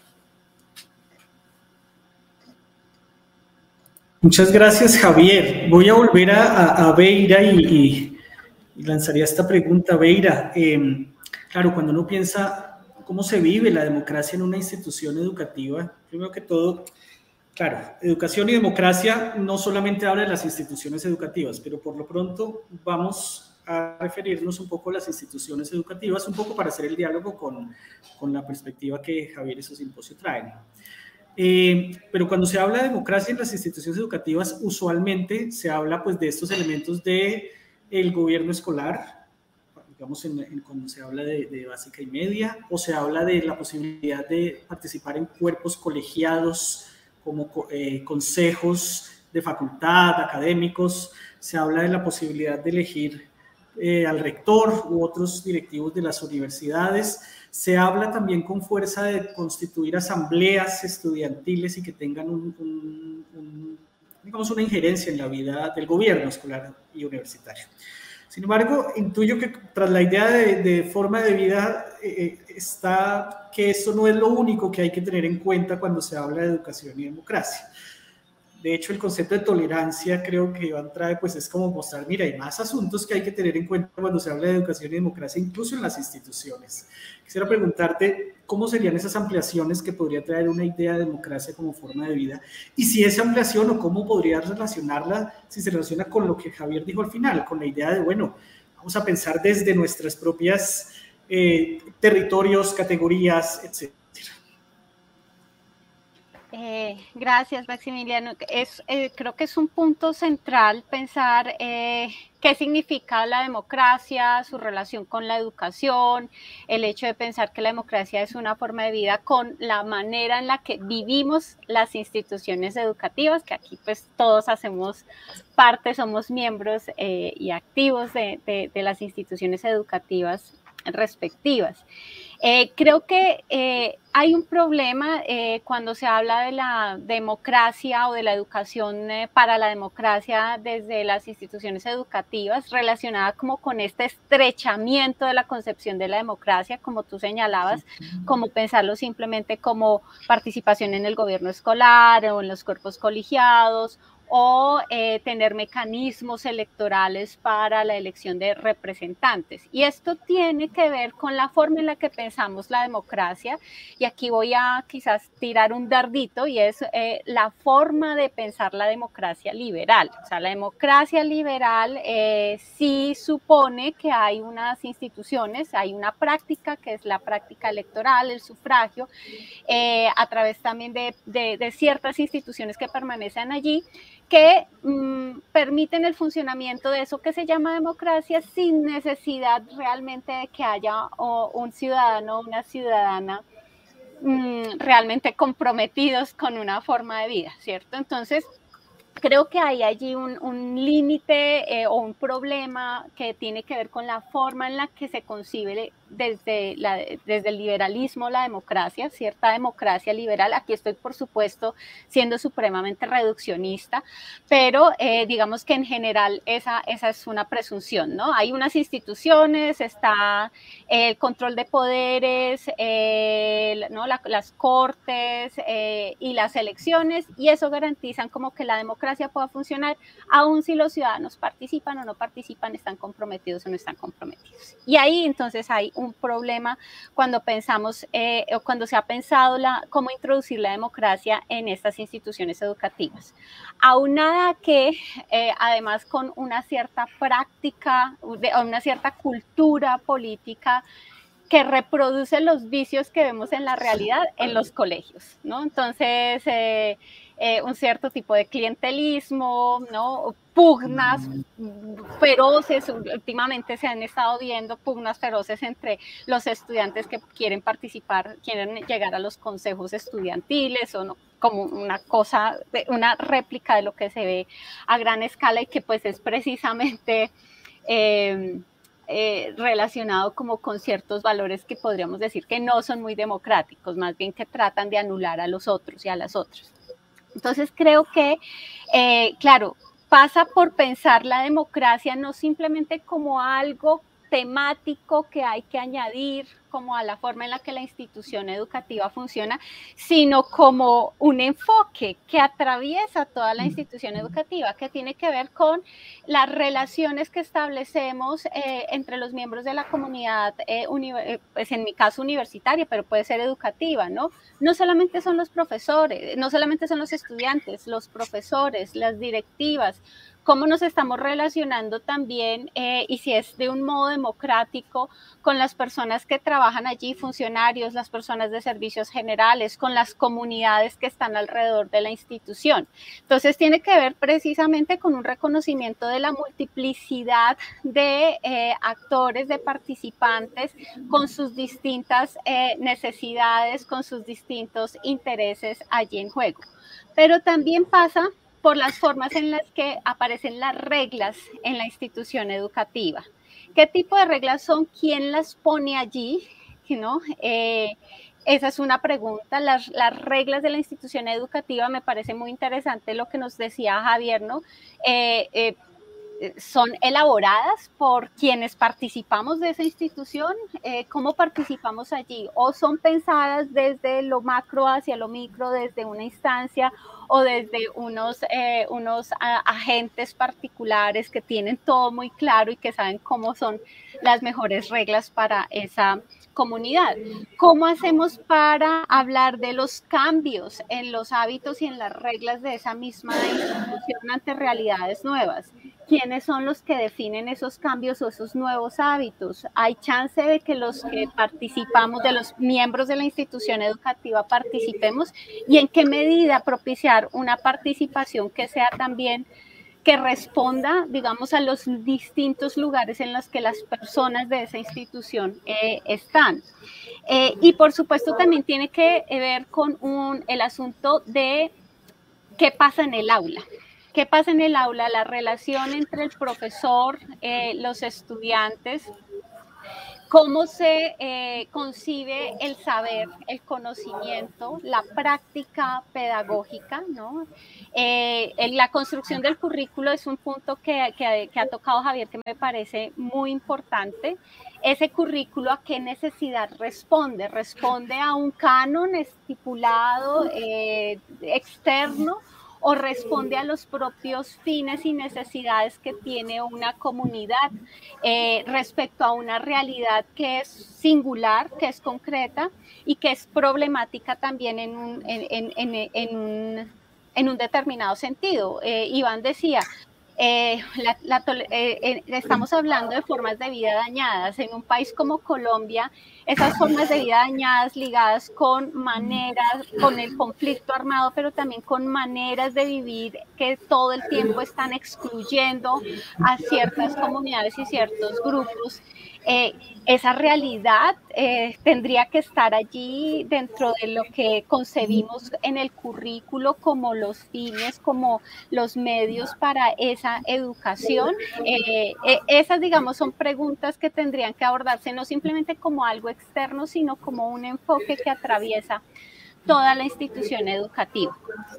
C: Muchas gracias, Javier. Voy a volver a, a, a Beira y, y, y lanzaría esta pregunta. Beira, eh, claro, cuando uno piensa cómo se vive la democracia en una institución educativa, primero que todo, claro, educación y democracia no solamente habla de las instituciones educativas, pero por lo pronto vamos a referirnos un poco a las instituciones educativas, un poco para hacer el diálogo con, con la perspectiva que Javier y su simposio traen. Eh, pero cuando se habla de democracia en las instituciones educativas, usualmente se habla pues de estos elementos de el gobierno escolar, digamos en, en cuando se habla de, de básica y media, o se habla de la posibilidad de participar en cuerpos colegiados como eh, consejos de facultad, académicos, se habla de la posibilidad de elegir eh, al rector u otros directivos de las universidades. Se habla también con fuerza de constituir asambleas estudiantiles y que tengan un, un, un, digamos una injerencia en la vida del gobierno escolar y universitario. Sin embargo, intuyo que tras la idea de, de forma de vida eh, está que eso no es lo único que hay que tener en cuenta cuando se habla de educación y democracia. De hecho, el concepto de tolerancia creo que Iván trae, pues es como mostrar, mira, hay más asuntos que hay que tener en cuenta cuando se habla de educación y democracia, incluso en las instituciones. Quisiera preguntarte cómo serían esas ampliaciones que podría traer una idea de democracia como forma de vida, y si esa ampliación o cómo podría relacionarla, si se relaciona con lo que Javier dijo al final, con la idea de, bueno, vamos a pensar desde nuestras propias eh, territorios, categorías, etcétera.
E: Eh, gracias, Maximiliano. Es, eh, creo que es un punto central pensar eh, qué significa la democracia, su relación con la educación, el hecho de pensar que la democracia es una forma de vida con la manera en la que vivimos las instituciones educativas, que aquí pues todos hacemos parte, somos miembros eh, y activos de, de, de las instituciones educativas respectivas. Eh, creo que eh, hay un problema eh, cuando se habla de la democracia o de la educación eh, para la democracia desde las instituciones educativas, relacionada como con este estrechamiento de la concepción de la democracia, como tú señalabas, como pensarlo simplemente como participación en el gobierno escolar o en los cuerpos colegiados, o eh, tener mecanismos electorales para la elección de representantes. Y esto tiene que ver con la forma en la que pensamos la democracia, y aquí voy a quizás tirar un dardito, y es eh, la forma de pensar la democracia liberal. O sea, la democracia liberal eh, sí supone que hay unas instituciones, hay una práctica que es la práctica electoral, el sufragio, eh, a través también de, de, de ciertas instituciones que permanecen allí, que mmm, permiten el funcionamiento de eso que se llama democracia sin necesidad realmente de que haya o, un ciudadano o una ciudadana mmm, realmente comprometidos con una forma de vida, ¿cierto? Entonces, creo que hay allí un, un límite eh, o un problema que tiene que ver con la forma en la que se concibe desde, la, desde el liberalismo la democracia, cierta democracia liberal. Aquí estoy, por supuesto, siendo supremamente reduccionista, pero eh, digamos que en general esa, esa es una presunción, ¿no? Hay unas instituciones, está el control de poderes, eh, ¿no? la, las cortes eh, y las elecciones, y eso garantizan como que la democracia pueda funcionar, aun si los ciudadanos participan o no participan, están comprometidos o no están comprometidos. Y ahí entonces hay un problema cuando pensamos eh, o cuando se ha pensado la, cómo introducir la democracia en estas instituciones educativas. Aunada que eh, además con una cierta práctica, de, una cierta cultura política que reproduce los vicios que vemos en la realidad en los colegios, ¿no? Entonces, eh, eh, un cierto tipo de clientelismo, ¿no? Pugnas feroces, últimamente se han estado viendo pugnas feroces entre los estudiantes que quieren participar, quieren llegar a los consejos estudiantiles o no, como una cosa, una réplica de lo que se ve a gran escala y que pues es precisamente eh, eh, relacionado como con ciertos valores que podríamos decir que no son muy democráticos, más bien que tratan de anular a los otros y a las otras. Entonces creo que, eh, claro, pasa por pensar la democracia no simplemente como algo temático que hay que añadir como a la forma en la que la institución educativa funciona, sino como un enfoque que atraviesa toda la institución educativa, que tiene que ver con las relaciones que establecemos eh, entre los miembros de la comunidad, eh, pues en mi caso universitaria, pero puede ser educativa, ¿no? No solamente son los profesores, no solamente son los estudiantes, los profesores, las directivas, cómo nos estamos relacionando también, eh, y si es de un modo democrático, con las personas que trabajan allí, funcionarios, las personas de servicios generales, con las comunidades que están alrededor de la institución. Entonces tiene que ver precisamente con un reconocimiento de la multiplicidad de eh, actores, de participantes, con sus distintas eh, necesidades, con sus distintos intereses allí en juego. Pero también pasa por las formas en las que aparecen las reglas en la institución educativa. ¿Qué tipo de reglas son? ¿Quién las pone allí? ¿No? Eh, esa es una pregunta. Las, las reglas de la institución educativa, me parece muy interesante lo que nos decía Javier, ¿no? Eh, eh, son elaboradas por quienes participamos de esa institución, eh, cómo participamos allí, o son pensadas desde lo macro hacia lo micro, desde una instancia o desde unos, eh, unos a, agentes particulares que tienen todo muy claro y que saben cómo son las mejores reglas para esa comunidad. ¿Cómo hacemos para hablar de los cambios en los hábitos y en las reglas de esa misma institución ante realidades nuevas? ¿Quiénes son los que definen esos cambios o esos nuevos hábitos? ¿Hay chance de que los que participamos, de los miembros de la institución educativa participemos? ¿Y en qué medida propiciar una participación que sea también, que responda, digamos, a los distintos lugares en los que las personas de esa institución eh, están? Eh, y por supuesto también tiene que ver con un, el asunto de qué pasa en el aula. ¿Qué pasa en el aula? La relación entre el profesor, eh, los estudiantes, cómo se eh, concibe el saber, el conocimiento, la práctica pedagógica, ¿no? Eh, en la construcción del currículo es un punto que, que, que ha tocado Javier, que me parece muy importante. Ese currículo, ¿a qué necesidad responde? ¿Responde a un canon estipulado eh, externo? ¿O responde a los propios fines y necesidades que tiene una comunidad eh, respecto a una realidad que es singular, que es concreta y que es problemática también en un, en, en, en, en un, en un determinado sentido? Eh, Iván decía, eh, la, la, eh, eh, estamos hablando de formas de vida dañadas. En un país como Colombia, esas formas de vida dañadas ligadas con maneras, con el conflicto armado, pero también con maneras de vivir que todo el tiempo están excluyendo a ciertas comunidades y ciertos grupos. Eh, esa realidad eh, tendría que estar allí dentro de lo que concebimos en el currículo como los fines, como los medios para esa educación. Eh, eh, esas, digamos, son preguntas que tendrían que abordarse no simplemente como algo externo, sino como un enfoque que atraviesa toda la institución educativa.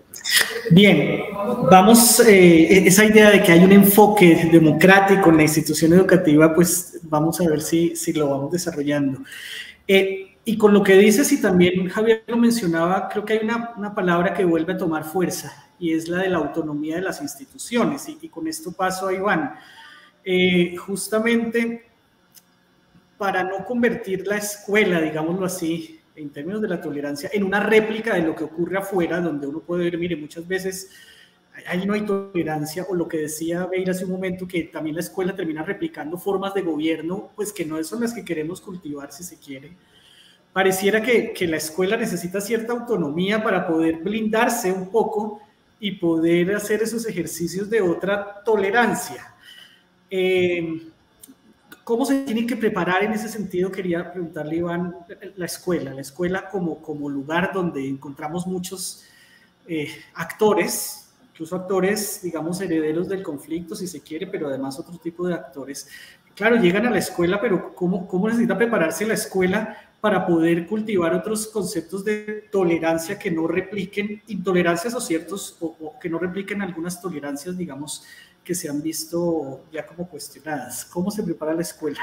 C: Bien, vamos, eh, esa idea de que hay un enfoque democrático en la institución educativa, pues vamos a ver si, si lo vamos desarrollando. Eh, y con lo que dices, y también Javier lo mencionaba, creo que hay una, una palabra que vuelve a tomar fuerza, y es la de la autonomía de las instituciones, y, y con esto paso a Iván. Eh, justamente para no convertir la escuela, digámoslo así, en términos de la tolerancia, en una réplica de lo que ocurre afuera, donde uno puede ver, mire, muchas veces ahí no hay tolerancia, o lo que decía Beira hace un momento, que también la escuela termina replicando formas de gobierno, pues que no son las que queremos cultivar, si se quiere. Pareciera que, que la escuela necesita cierta autonomía para poder blindarse un poco y poder hacer esos ejercicios de otra tolerancia. Eh, ¿Cómo se tiene que preparar en ese sentido? Quería preguntarle, Iván, la escuela, la escuela como, como lugar donde encontramos muchos eh, actores, incluso actores, digamos, herederos del conflicto, si se quiere, pero además otro tipo de actores. Claro, llegan a la escuela, pero ¿cómo, cómo necesita prepararse la escuela para poder cultivar otros conceptos de tolerancia que no repliquen intolerancias o ciertos, o, o que no repliquen algunas tolerancias, digamos, que se han visto ya como cuestionadas? ¿Cómo se prepara la escuela?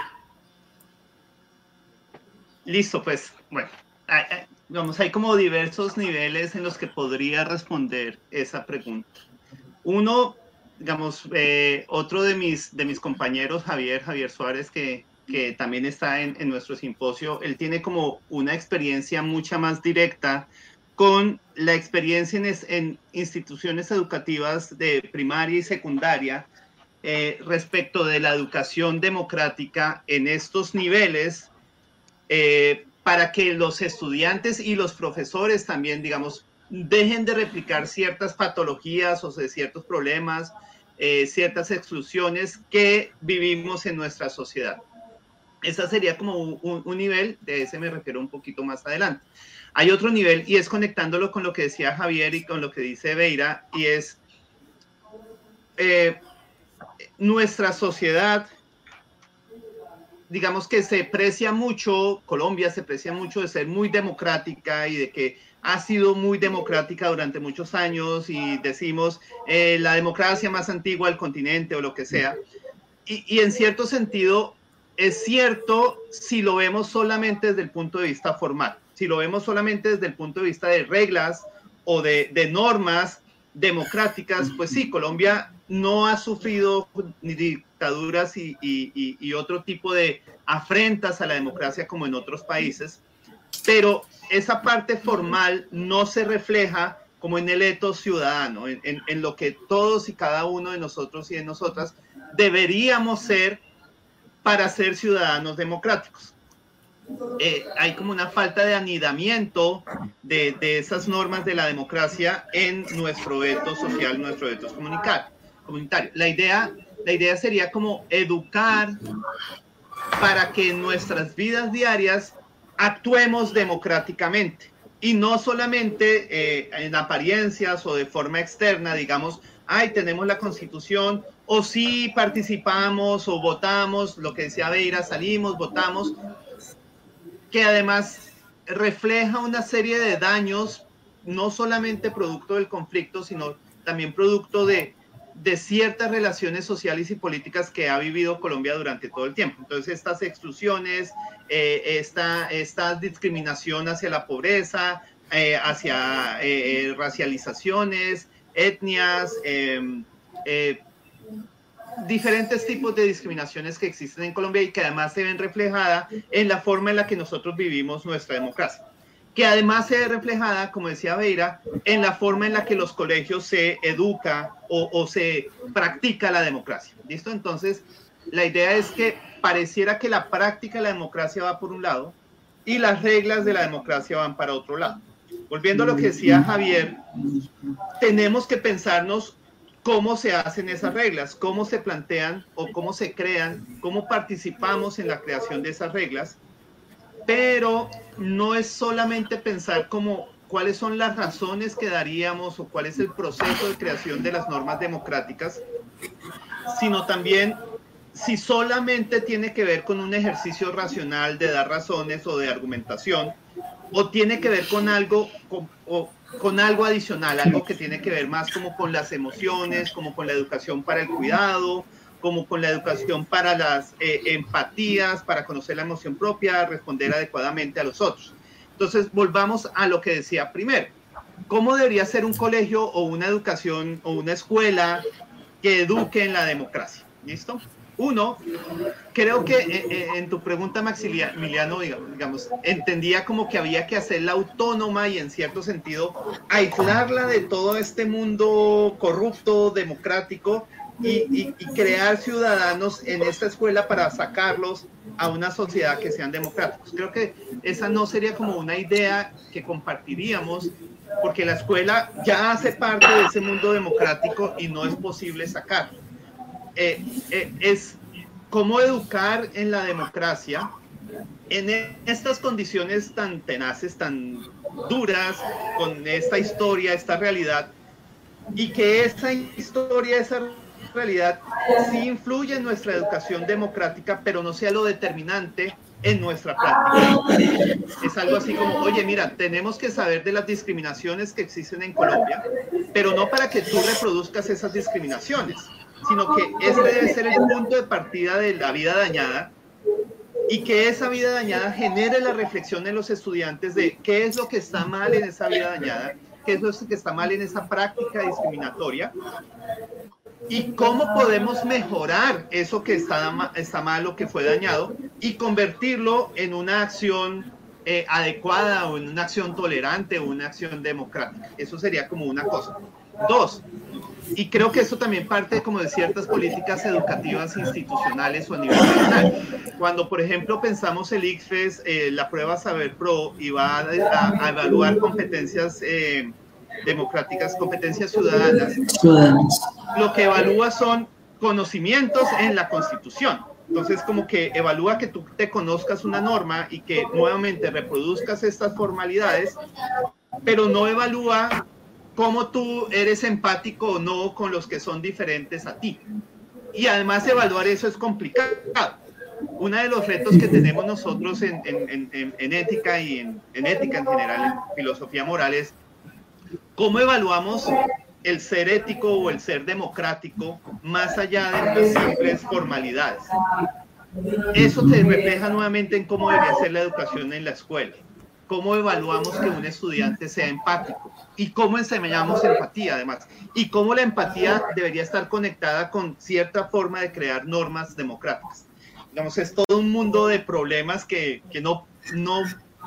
F: Listo, pues, bueno, hay, hay, vamos, hay como diversos niveles en los que podría responder esa pregunta. Uno, digamos, eh, otro de mis, de mis compañeros, Javier, Javier Suárez, que, que también está en, en nuestro simposio, él tiene como una experiencia mucha más directa con la experiencia en, en instituciones educativas de primaria y secundaria eh, respecto de la educación democrática en estos niveles, eh, para que los estudiantes y los profesores también, digamos, dejen de replicar ciertas patologías o de ciertos problemas, eh, ciertas exclusiones que vivimos en nuestra sociedad. Ese sería como un, un nivel, de ese me refiero un poquito más adelante. Hay otro nivel, y es conectándolo con lo que decía Javier y con lo que dice Beira, y es eh, nuestra sociedad, digamos que se precia mucho, Colombia se precia mucho de ser muy democrática y de que ha sido muy democrática durante muchos años y decimos eh, la democracia más antigua del continente o lo que sea. Y, y en cierto sentido es cierto si lo vemos solamente desde el punto de vista formal, si lo vemos solamente desde el punto de vista de reglas o de, de normas democráticas, pues sí, Colombia no ha sufrido ni dictaduras y, y, y otro tipo de afrentas a la democracia como en otros países, pero esa parte formal no se refleja como en el etos ciudadano, en, en, en lo que todos y cada uno de nosotros y de nosotras deberíamos ser para ser ciudadanos democráticos. Eh, hay como una falta de anidamiento de, de esas normas de la democracia en nuestro etos social, nuestro etos comunitario. La idea, la idea sería como educar para que en nuestras vidas diarias actuemos democráticamente y no solamente eh, en apariencias o de forma externa, digamos, ay, tenemos la Constitución, o sí participamos o votamos, lo que decía Beira, salimos, votamos, que además refleja una serie de daños, no solamente producto del conflicto, sino también producto de, de ciertas relaciones sociales y políticas que ha vivido Colombia durante todo el tiempo. Entonces, estas exclusiones, eh, esta, esta discriminación hacia la pobreza, eh, hacia eh, racializaciones, etnias, eh, eh, diferentes tipos de discriminaciones que existen en Colombia y que además se ven reflejadas en la forma en la que nosotros vivimos nuestra democracia, que además se ve reflejada, como decía Beira, en la forma en la que los colegios se educa o, o se practica la democracia. ¿Listo? Entonces, la idea es que pareciera que la práctica de la democracia va por un lado y las reglas de la democracia van para otro lado. Volviendo a lo que decía Javier, tenemos que pensarnos cómo se hacen esas reglas, cómo se plantean o cómo se crean, cómo participamos en la creación de esas reglas, pero no es solamente pensar como cuáles son las razones que daríamos o cuál es el proceso de creación de las normas democráticas, sino también si solamente tiene que ver con un ejercicio racional de dar razones o de argumentación, o tiene que ver con algo, con, o, con algo adicional, algo que tiene que ver más como con las emociones, como con la educación para el cuidado, como con la educación para las eh, empatías, para conocer la emoción propia, responder adecuadamente a los otros. Entonces, volvamos a lo que decía primero. ¿Cómo debería ser un colegio o una educación o una escuela que eduque en la democracia? ¿Listo? Uno, creo que eh, en tu pregunta, Maximiliano, digamos, entendía como que había que hacerla autónoma y en cierto sentido aislarla de todo este mundo corrupto, democrático y, y, y crear ciudadanos en esta escuela para sacarlos a una sociedad que sean democráticos. Creo que esa no sería como una idea que compartiríamos, porque la escuela ya hace parte de ese mundo democrático y no es posible sacarlo. Eh, eh, es cómo educar en la democracia en estas condiciones tan tenaces, tan duras, con esta historia, esta realidad, y que esa historia, esa realidad sí influye en nuestra educación democrática, pero no sea lo determinante en nuestra práctica. Es algo así como, oye, mira, tenemos que saber de las discriminaciones que existen en Colombia, pero no para que tú reproduzcas esas discriminaciones, sino que este debe ser el punto de partida de la vida dañada y que esa vida dañada genere la reflexión en los estudiantes de qué es lo que está mal en esa vida dañada, qué es lo que está mal en esa práctica discriminatoria y cómo podemos mejorar eso que está, está mal o que fue dañado y convertirlo en una acción eh, adecuada o en una acción tolerante o una acción democrática. Eso sería como una cosa. Dos, y creo que eso también parte como de ciertas políticas educativas institucionales o a nivel nacional. Cuando, por ejemplo, pensamos el ICFES, eh, la prueba Saber Pro, y va a, a, a evaluar competencias eh, democráticas, competencias ciudadanas, ciudadanas, lo que evalúa son conocimientos en la Constitución. Entonces, como que evalúa que tú te conozcas una norma y que nuevamente reproduzcas estas formalidades, pero no evalúa cómo tú eres empático o no con los que son diferentes a ti. Y además evaluar eso es complicado, uno de los retos que tenemos nosotros en, en, en, en ética y en, en ética en general, en filosofía moral, es cómo evaluamos el ser ético o el ser democrático más allá de las simples formalidades. Eso se refleja nuevamente en cómo debería ser la educación en la escuela. Cómo evaluamos que un estudiante sea empático y cómo enseñamos empatía además, y cómo la empatía debería estar conectada con cierta forma de crear normas democráticas. Digamos, es todo un mundo de problemas que, que no, no,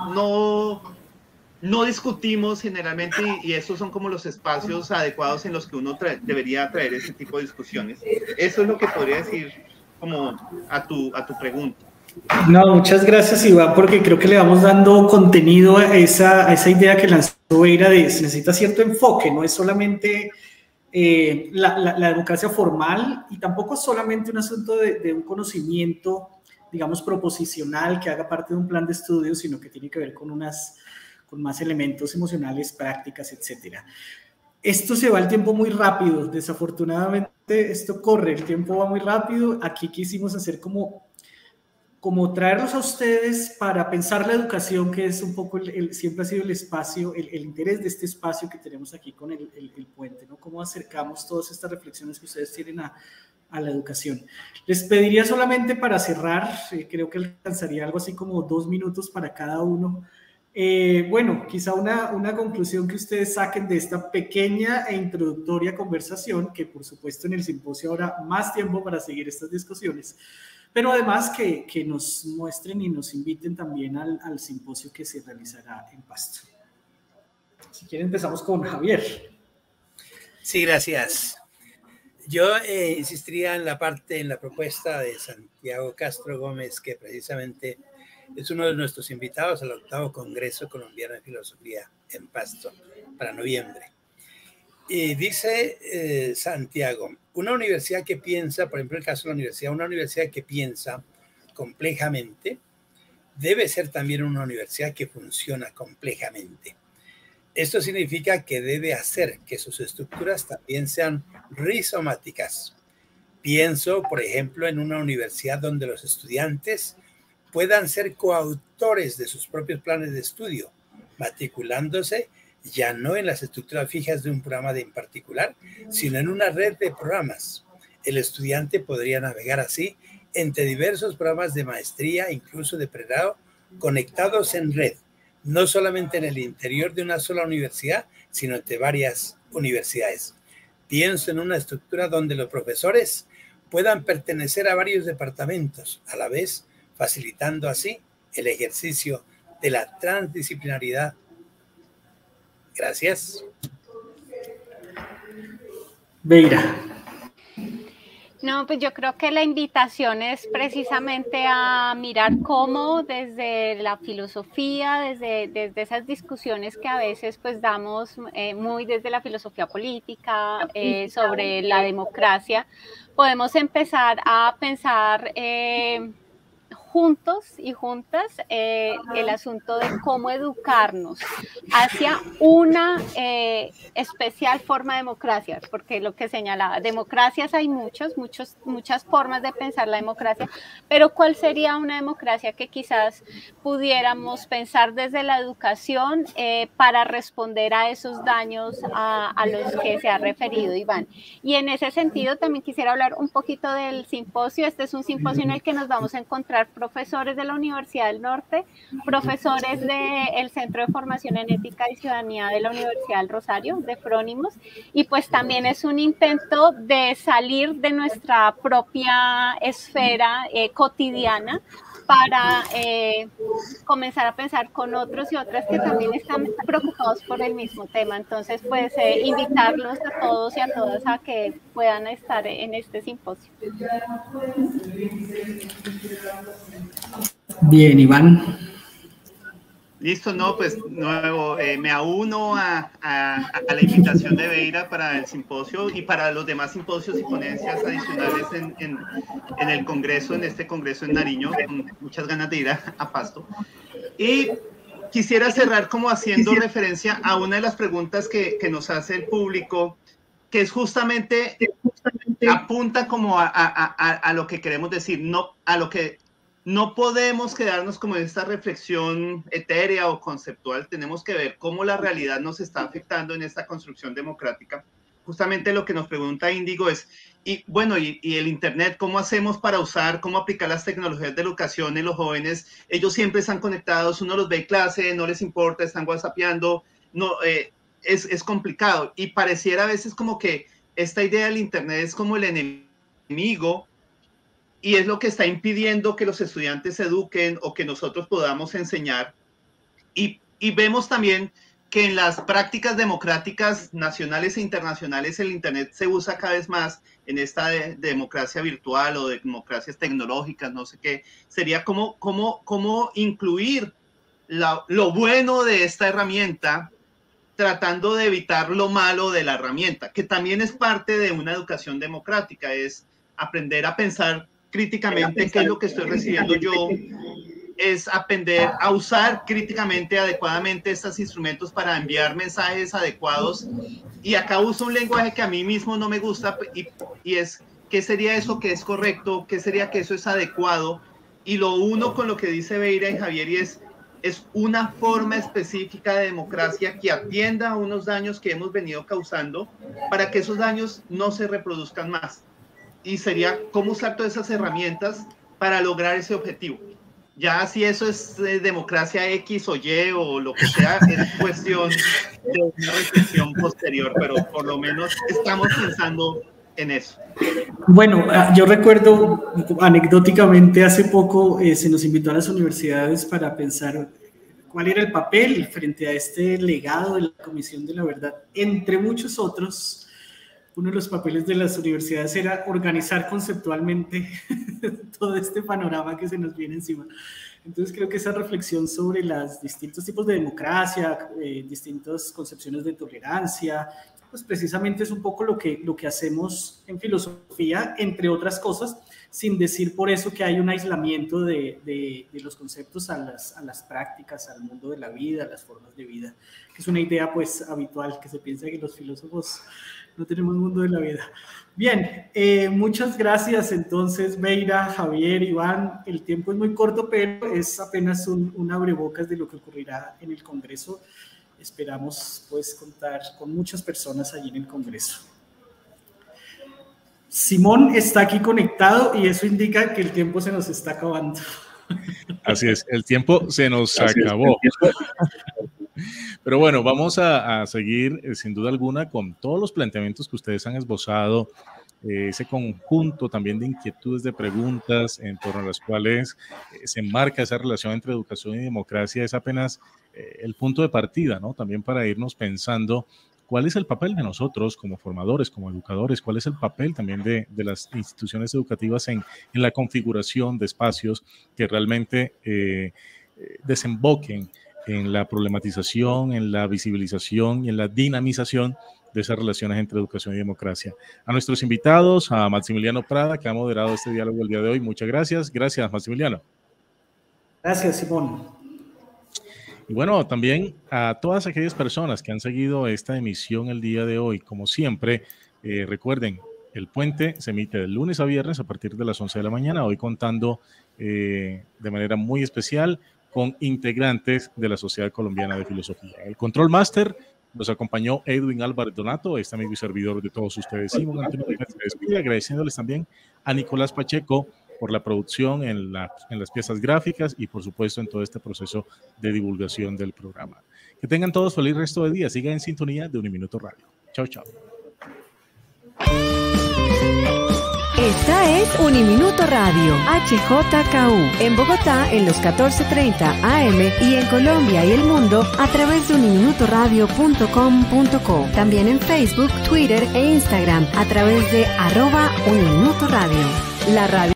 F: no, no discutimos generalmente, y, y esos son como los espacios adecuados en los que uno tra debería traer ese tipo de discusiones. Eso es lo que podría decir como a tu, a tu pregunta.
C: No, muchas gracias, Iván, porque creo que le vamos dando contenido a esa, a esa idea que lanzó Beira de se necesita cierto enfoque, no es solamente eh, la, la, la democracia formal, y tampoco es solamente un asunto de, de un conocimiento, digamos, proposicional que haga parte de un plan de estudio, sino que tiene que ver con, unas, con más elementos emocionales, prácticas, etcétera. Esto se va el tiempo muy rápido, desafortunadamente esto corre, el tiempo va muy rápido. Aquí quisimos hacer como... como traerlos a ustedes para pensar la educación, que es un poco, el, el, siempre ha sido el espacio, el, el interés de este espacio que tenemos aquí con el, el, el puente, ¿no? Cómo acercamos todas estas reflexiones que ustedes tienen a, a la educación. Les pediría solamente para cerrar, eh, creo que alcanzaría algo así como dos minutos para cada uno. Eh, bueno, quizá una, una conclusión que ustedes saquen de esta pequeña e introductoria conversación, que por supuesto en el simposio habrá más tiempo para seguir estas discusiones, pero además que, que nos muestren y nos inviten también al, al simposio que se realizará en Pasto. Si quieren empezamos con Javier.
D: Sí, gracias. Yo eh, insistiría en la parte, en la propuesta de Santiago Castro Gómez, que precisamente es uno de nuestros invitados al octavo Congreso Colombiano de Filosofía en Pasto para noviembre. Y dice eh, Santiago, una universidad que piensa, por ejemplo, el caso de la universidad, una universidad que piensa complejamente debe ser también una universidad que funciona complejamente. Esto significa que debe hacer que sus estructuras también sean rizomáticas. Pienso, por ejemplo, en una universidad donde los estudiantes puedan ser coautores de sus propios planes de estudio, matriculándose ya no en las estructuras fijas de un programa de en particular, sino en una red de programas. El estudiante podría navegar así entre diversos programas de maestría, incluso de pregrado, conectados en red, no solamente en el interior de una sola universidad, sino entre varias universidades. Pienso en una estructura donde los profesores puedan pertenecer a varios departamentos, a la vez facilitando así el ejercicio de la transdisciplinaridad. Gracias.
C: Beira.
E: No, pues yo creo que la invitación es precisamente a mirar cómo desde la filosofía, desde, desde esas discusiones que a veces pues damos eh, muy desde la filosofía política eh, sobre la democracia, podemos empezar a pensar eh, juntos y juntas eh, el asunto de cómo educarnos hacia una eh, especial forma de democracia, porque lo que señalaba, democracias hay muchos, muchos, muchas formas de pensar la democracia, pero ¿cuál sería una democracia que quizás pudiéramos pensar desde la educación eh, para responder a esos daños a, a los que se ha referido Iván? Y en ese sentido también quisiera hablar un poquito del simposio. Este es un simposio en el que nos vamos a encontrar profesores de la Universidad del Norte, profesores del Centro de Formación en Ética y Ciudadanía de la Universidad del Rosario, de Frónimos, y pues también es un intento de salir de nuestra propia esfera eh, cotidiana para eh, comenzar a pensar con otros y otras que también están preocupados por el mismo tema. Entonces, pues, eh, invitarlos a todos y a todas a que puedan estar en este simposio.
C: Bien, Iván.
F: Listo, no, pues nuevo, eh, me auno a, a, a la invitación de Beira para el simposio y para los demás simposios y ponencias adicionales en, en, en el Congreso, en este Congreso en Nariño, con muchas ganas de ir a, a Pasto. Y quisiera cerrar como haciendo referencia a una de las preguntas que, que nos hace el público, que es justamente, apunta como a, a, a, a lo que queremos decir, no a lo que no podemos quedarnos como en esta reflexión etérea o conceptual, tenemos que ver cómo la realidad nos está afectando en esta construcción democrática. Justamente lo que nos pregunta Índigo es, y bueno, y, y el Internet, ¿cómo hacemos para usar, cómo aplicar las tecnologías de educación en los jóvenes? Ellos siempre están conectados, uno los ve en clase, no les importa, están whatsappeando, no, eh, es, es complicado. Y pareciera a veces como que esta idea del Internet es como el enemigo y es lo que está impidiendo que los estudiantes se eduquen o que nosotros podamos enseñar. Y, y vemos también que en las prácticas democráticas nacionales e internacionales el Internet se usa cada vez más en esta de, de democracia virtual o de democracias tecnológicas, no sé qué. Sería como, como, como incluir la, lo bueno de esta herramienta tratando de evitar lo malo de la herramienta, que también es parte de una educación democrática, es aprender a pensar críticamente qué es lo que estoy recibiendo yo, es aprender a usar críticamente, adecuadamente estos instrumentos para enviar mensajes adecuados. Y acá uso un lenguaje que a mí mismo no me gusta y, y es, ¿qué sería eso que es correcto? ¿Qué sería que eso es adecuado? Y lo uno con lo que dice Beira y Javier y es, es una forma específica de democracia que atienda a unos daños que hemos venido causando para que esos daños no se reproduzcan más. Y sería cómo usar todas esas herramientas para lograr ese objetivo. Ya si eso es eh, democracia X o Y o lo que sea, es cuestión de una reflexión posterior, pero por lo menos estamos pensando en eso.
C: Bueno, yo recuerdo anecdóticamente hace poco eh, se nos invitó a las universidades para pensar cuál era el papel frente a este legado de la Comisión de la Verdad. Entre muchos otros, uno de los papeles de las universidades era organizar conceptualmente todo este panorama que se nos viene encima. Entonces creo que esa reflexión sobre los distintos tipos de democracia, eh, distintas concepciones de tolerancia, pues precisamente es un poco lo que, lo que hacemos en filosofía, entre otras cosas, sin decir por eso que hay un aislamiento de, de, de los conceptos a las, a las prácticas, al mundo de la vida, a las formas de vida, que es una idea pues habitual, que se piensa que los filósofos no tenemos mundo de la vida. Bien, eh, muchas gracias entonces, Beira, Javier, Iván. El tiempo es muy corto, pero es apenas un, un abrebocas de lo que ocurrirá en el Congreso. Esperamos pues contar con muchas personas allí en el Congreso. Simón está aquí conectado y eso indica que el tiempo se nos está acabando.
B: Así es, el tiempo se nos Así acabó. Es. Pero bueno, vamos a, a seguir eh, sin duda alguna con todos los planteamientos que ustedes han esbozado, eh, ese conjunto también de inquietudes, de preguntas en torno a las cuales eh, se enmarca esa relación entre educación y democracia. Es apenas eh, el punto de partida, ¿no? También para irnos pensando cuál es el papel de nosotros como formadores, como educadores, cuál es el papel también de, de las instituciones educativas en, en la configuración de espacios que realmente eh, desemboquen en la problematización, en la visibilización y en la dinamización de esas relaciones entre educación y democracia. A nuestros invitados, a Maximiliano Prada, que ha moderado este diálogo el día de hoy, muchas gracias. Gracias, Maximiliano.
C: Gracias, Simón.
B: Y bueno, también a todas aquellas personas que han seguido esta emisión el día de hoy. Como siempre, eh, recuerden, El Puente se emite de lunes a viernes a partir de las once de la mañana, hoy contando eh, de manera muy especial con integrantes de la Sociedad Colombiana de Filosofía. El Control Master nos acompañó Edwin Álvarez Donato, este amigo y servidor de todos ustedes. Simón Antonio se despide, agradeciéndoles también a Nicolás Pacheco por la producción en, la, en las piezas gráficas y por supuesto en todo este proceso de divulgación del programa. Que tengan todos feliz resto de día. Sigan en sintonía de Uniminuto Radio. Chao, chao.
A: Esta es Uniminuto Radio, H J K U, en Bogotá en los catorce treinta A M y en Colombia y el mundo a través de uniminuto radio punto com punto co. También en Facebook, Twitter e Instagram a través de arroba Uniminuto Radio. La radio